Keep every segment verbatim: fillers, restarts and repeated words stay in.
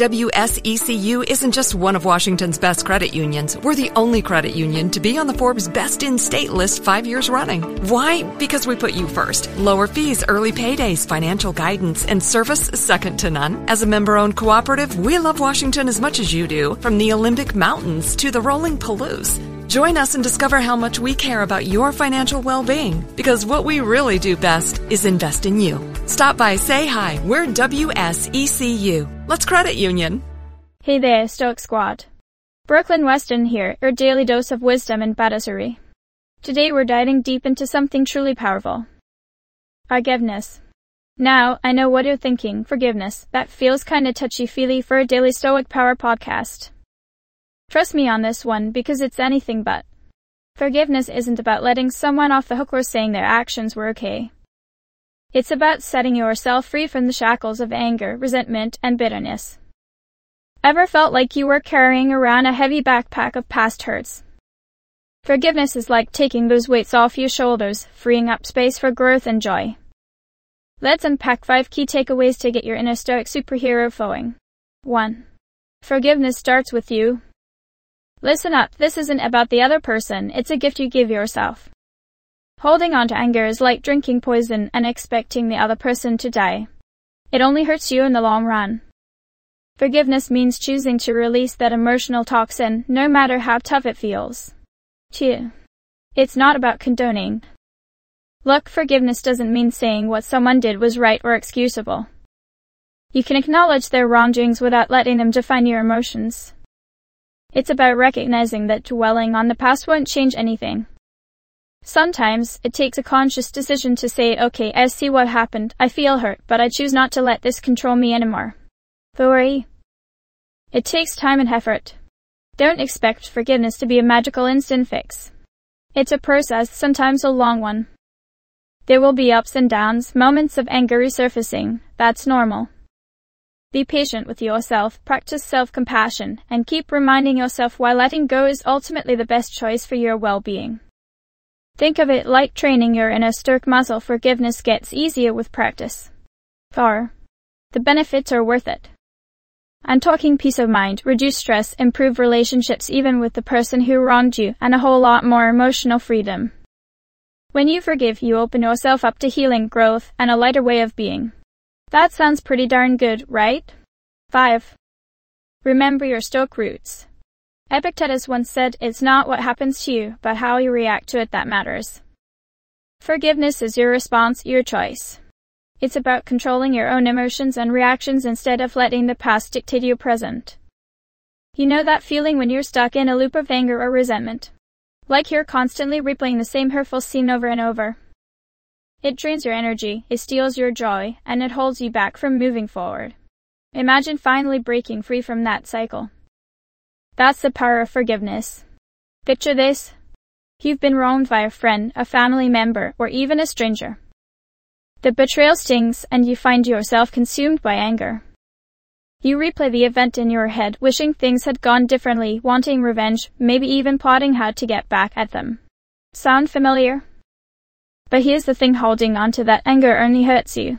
W S E C U isn't just one of Washington's best credit unions. We're the only credit union to be on the Forbes Best in State list five years running. Why? Because we put you first. Lower fees, early paydays, financial guidance, and service second to none. As a member-owned cooperative, we love Washington as much as you do, from the Olympic Mountains to the rolling Palouse. Join us and discover how much we care about your financial well-being, because what we really do best is invest in you. Stop by, say hi. We're W S E C U. Let's credit union. Hey there, Stoic Squad. Brooklyn Weston here, your daily dose of wisdom and badassery. Today we're diving deep into something truly powerful. Forgiveness. Now, I know what you're thinking. Forgiveness. That feels kinda touchy-feely for a daily Stoic Power podcast. Trust me on this one, because it's anything but. Forgiveness isn't about letting someone off the hook or saying their actions were okay. It's about setting yourself free from the shackles of anger, resentment, and bitterness. Ever felt like you were carrying around a heavy backpack of past hurts? Forgiveness is like taking those weights off your shoulders, freeing up space for growth and joy. Let's unpack five key takeaways to get your inner Stoic superhero flowing. one. Forgiveness starts with you. Listen up, this isn't about the other person, it's a gift you give yourself. Holding on to anger is like drinking poison and expecting the other person to die. It only hurts you in the long run. Forgiveness means choosing to release that emotional toxin, no matter how tough it feels. two. It's not about condoning. Look, forgiveness doesn't mean saying what someone did was right or excusable. You can acknowledge their wrongdoings without letting them define your emotions. It's about recognizing that dwelling on the past won't change anything. Sometimes, it takes a conscious decision to say, okay, I see what happened, I feel hurt, but I choose not to let this control me anymore. three. It takes time and effort. Don't expect forgiveness to be a magical instant fix. It's a process, sometimes a long one. There will be ups and downs, moments of anger resurfacing, that's normal. Be patient with yourself, practice self-compassion, and keep reminding yourself why letting go is ultimately the best choice for your well-being. Think of it like training your inner Stoic muscle. Forgiveness gets easier with practice. four. The benefits are worth it. I'm talking peace of mind, reduce stress, improve relationships even with the person who wronged you, and a whole lot more emotional freedom. When you forgive, you open yourself up to healing, growth, and a lighter way of being. That sounds pretty darn good, right? five. Remember your Stoic roots. Epictetus once said, it's not what happens to you, but how you react to it that matters. Forgiveness is your response, your choice. It's about controlling your own emotions and reactions instead of letting the past dictate your present. You know that feeling when you're stuck in a loop of anger or resentment? Like you're constantly replaying the same hurtful scene over and over. It drains your energy, it steals your joy, and it holds you back from moving forward. Imagine finally breaking free from that cycle. That's the power of forgiveness. Picture this. You've been wronged by a friend, a family member, or even a stranger. The betrayal stings, and you find yourself consumed by anger. You replay the event in your head, wishing things had gone differently, wanting revenge, maybe even plotting how to get back at them. Sound familiar? But here's the thing, holding on to that anger only hurts you.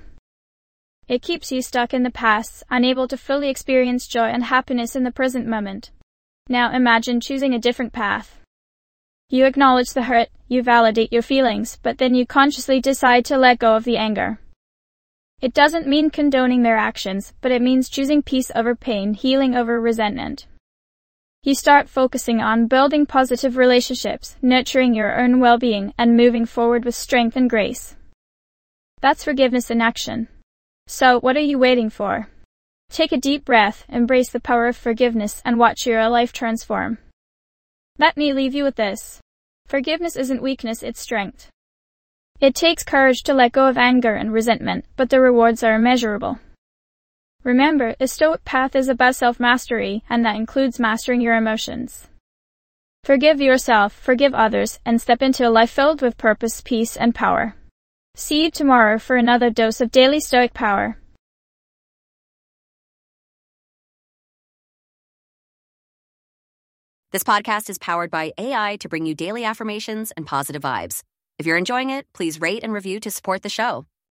It keeps you stuck in the past, unable to fully experience joy and happiness in the present moment. Now imagine choosing a different path. You acknowledge the hurt, you validate your feelings, but then you consciously decide to let go of the anger. It doesn't mean condoning their actions, but it means choosing peace over pain, healing over resentment. You start focusing on building positive relationships, nurturing your own well-being, and moving forward with strength and grace. That's forgiveness in action. So, what are you waiting for? Take a deep breath, embrace the power of forgiveness, and watch your life transform. Let me leave you with this. Forgiveness isn't weakness, it's strength. It takes courage to let go of anger and resentment, but the rewards are immeasurable. Remember, the Stoic path is about self-mastery, and that includes mastering your emotions. Forgive yourself, forgive others, and step into a life filled with purpose, peace, and power. See you tomorrow for another dose of daily Stoic power. This podcast is powered by A I to bring you daily affirmations and positive vibes. If you're enjoying it, please rate and review to support the show.